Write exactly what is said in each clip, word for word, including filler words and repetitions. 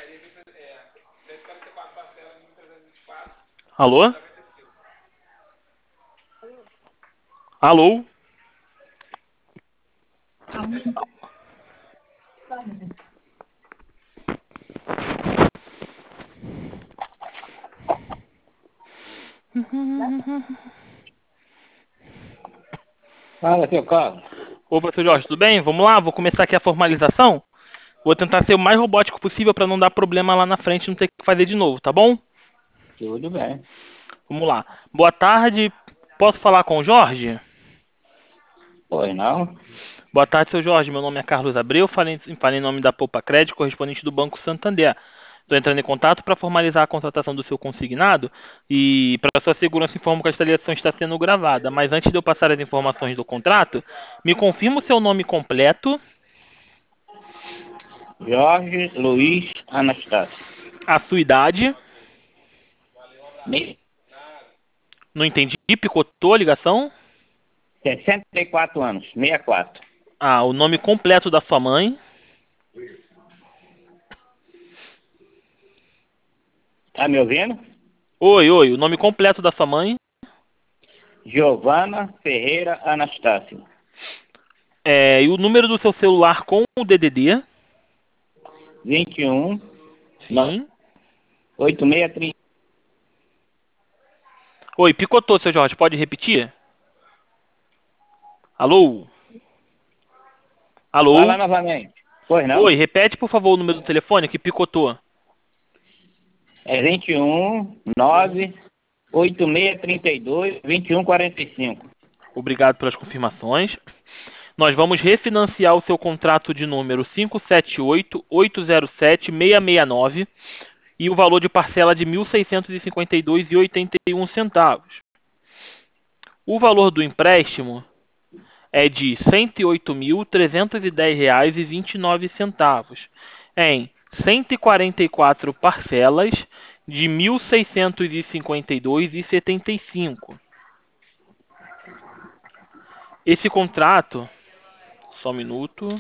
Alô? Alô? Fala, seu Carlos. Opa, seu Jorge, tudo bem? Vamos lá, vou começar aqui a formalização. Vou tentar ser o mais robótico possível para não dar problema lá na frente e não ter que fazer de novo, tá bom? Tudo bem. Vamos lá. Boa tarde, posso falar com o Jorge? Pois não? Boa tarde, seu Jorge. Meu nome é Carlos Abreu, falei, falei em nome da Poupa Crédito, correspondente do Banco Santander. Estou entrando em contato para formalizar a contratação do seu consignado e, para sua segurança, informo que esta ligação está sendo gravada. Mas antes de eu passar as informações do contrato, me confirma o seu nome completo, Jorge Luiz Anastácio. a sua idade. Me- Não entendi, picotou a ligação? sessenta e quatro anos, sessenta e quatro. Ah, o nome completo da sua mãe. Tá me ouvindo? Oi, oi, o nome completo da sua mãe. Giovana Ferreira Anastácio. É, e o número do seu celular com o D D D. vinte e um, Sim. oitenta e seis trinta. Oi, picotou, seu Jorge, pode repetir? Alô? Alô? Fala novamente. Pois não? Oi, repete, por favor, o número do telefone que picotou. É vinte e um, nove, oitenta e seis trinta e dois, vinte e um quarenta e cinco. Obrigado pelas confirmações. Nós vamos refinanciar o seu contrato de número cinco sete oito, oito zero sete, seis seis nove e o valor de parcela de mil seiscentos e cinquenta e dois reais e oitenta e um centavos. O valor do empréstimo é de cento e oito mil, trezentos e dez reais e vinte e nove centavos, em cento e quarenta e quatro parcelas de mil seiscentos e cinquenta e dois reais e setenta e cinco. Esse contrato, só um minuto.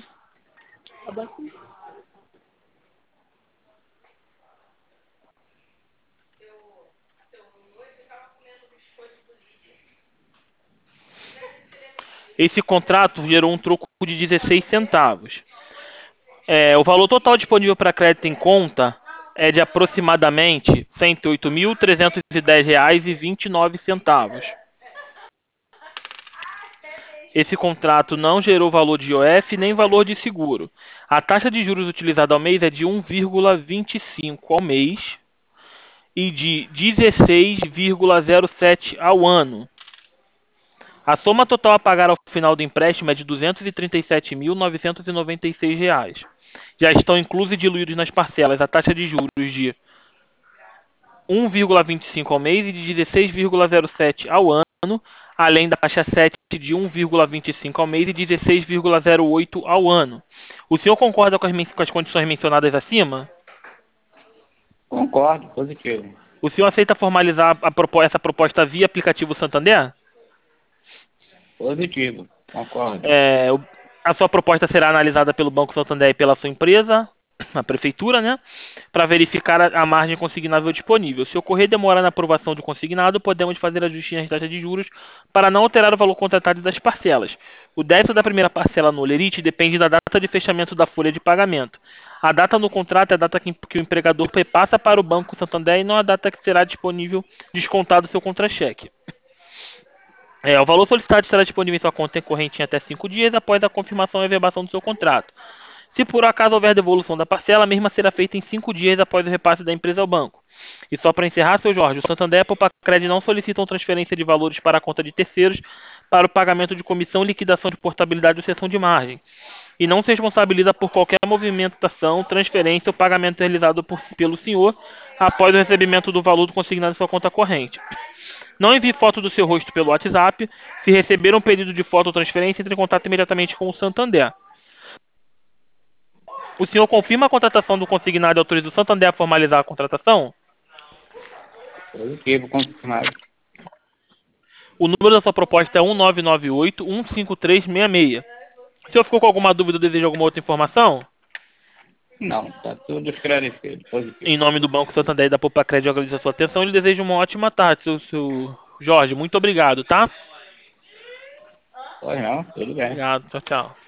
Esse contrato gerou um troco de dezesseis centavos. É, o valor total disponível para crédito em conta é de aproximadamente cento e oito mil, trezentos e dez reais e vinte e nove centavos. Esse contrato não gerou valor de I O F nem valor de seguro. A taxa de juros utilizada ao mês é de um vírgula vinte e cinco ao mês e de dezesseis vírgula zero sete ao ano. A soma total a pagar ao final do empréstimo é de duzentos e trinta e sete mil, novecentos e noventa e seis reais. Já estão inclusos e diluídos nas parcelas a taxa de juros de um vírgula vinte e cinco ao mês e de dezesseis vírgula zero sete ao ano, além da taxa sete de um vírgula vinte e cinco ao mês e dezesseis vírgula zero oito ao ano. O senhor concorda com as, men- com as condições mencionadas acima? Concordo, positivo. O senhor aceita formalizar a propo- essa proposta via aplicativo Santander? Positivo. Concordo. É, o- a sua proposta será analisada pelo Banco Santander e pela sua empresa, a prefeitura, né, para verificar a, a margem consignável disponível. Se ocorrer demora na aprovação do consignado, podemos fazer ajustes nas taxas de juros para não alterar o valor contratado das parcelas. O débito da primeira parcela no Olerite depende da data de fechamento da folha de pagamento. A data no contrato é a data que, que o empregador repassa para o Banco Santander e não a data que será disponível descontado o seu contra-cheque. É, o valor solicitado estará disponível em sua conta corrente em até cinco dias após a confirmação e verbação do seu contrato. Se por acaso houver devolução da parcela, a mesma será feita em cinco dias após o repasse da empresa ao banco. E só para encerrar, seu Jorge, o Santander e a Popacred não solicitam transferência de valores para a conta de terceiros para o pagamento de comissão, liquidação de portabilidade ou cessão de margem. E não se responsabiliza por qualquer movimentação, transferência ou pagamento realizado por, pelo senhor após o recebimento do valor do consignado em sua conta corrente. Não envie foto do seu rosto pelo WhatsApp. Se receber um pedido de foto ou transferência, entre em contato imediatamente com o Santander. O senhor confirma a contratação do consignado e autoriza o Santander a formalizar a contratação? Positivo, confirmado. O número da sua proposta é um nove nove oito, um cinco três seis seis. O senhor ficou com alguma dúvida ou deseja alguma outra informação? Não, tá tudo esclarecido, positivo. Em nome do Banco Santander e da Popacred, eu agradeço a sua atenção e lhe desejo uma ótima tarde, seu, seu Jorge. Muito obrigado, tá? Pois não, tudo bem. Obrigado, tchau, tchau.